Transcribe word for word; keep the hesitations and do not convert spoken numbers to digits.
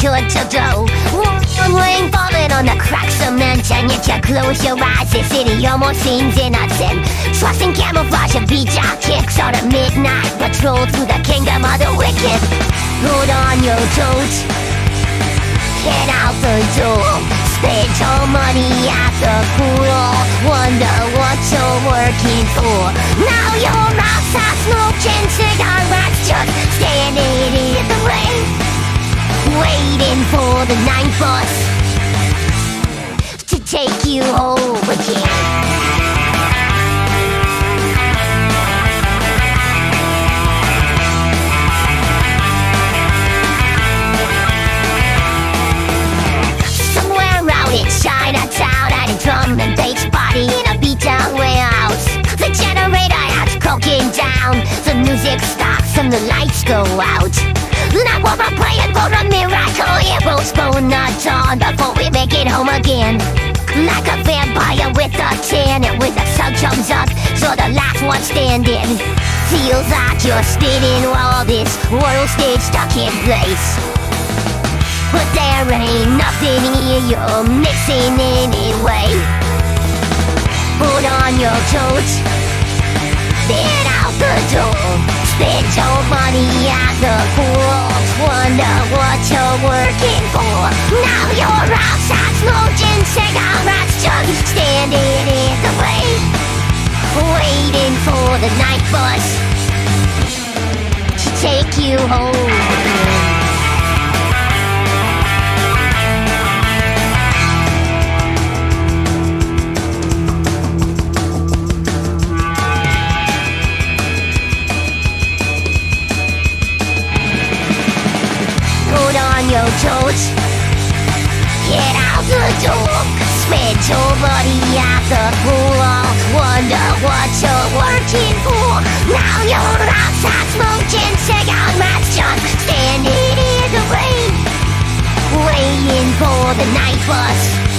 good to go. Warm rain falling on the cracked cement, and yet you close your eyes, the city almost seems innocent. Trusting camouflage and beach out kicks on a midnight patrol through the kingdom of the wicked. Hold on your toes, head out the door, spend your money at the pool. Wonder what you're working for. Now you're outside smoking cigarettes, just standing in the rain, waiting for the night bus to take you home again. In Chinatown, at a drum and bass party in a beat-down warehouse. The generator has broken down, the music stops and the lights go out. Now we're praying for a miracle, heroes go nuts on before we make it home again. Like a vampire with a tan, and when the sun comes up, so the last one standing. Feels like you're spinning while this world stays stuck in place. But there ain't nothing here you're missing anyway. Put on your coat, head out the door, spend your money at the pool. Wonder what you're working for. Now you're outside smoking cigarettes, just standing in the rain, waiting for the night bus to take you home. Your toes, get out the door, spend your money at the pool. Wonder what you're working for. Now you're outside smoking cigarettes, just standing in the rain, waiting for the night bus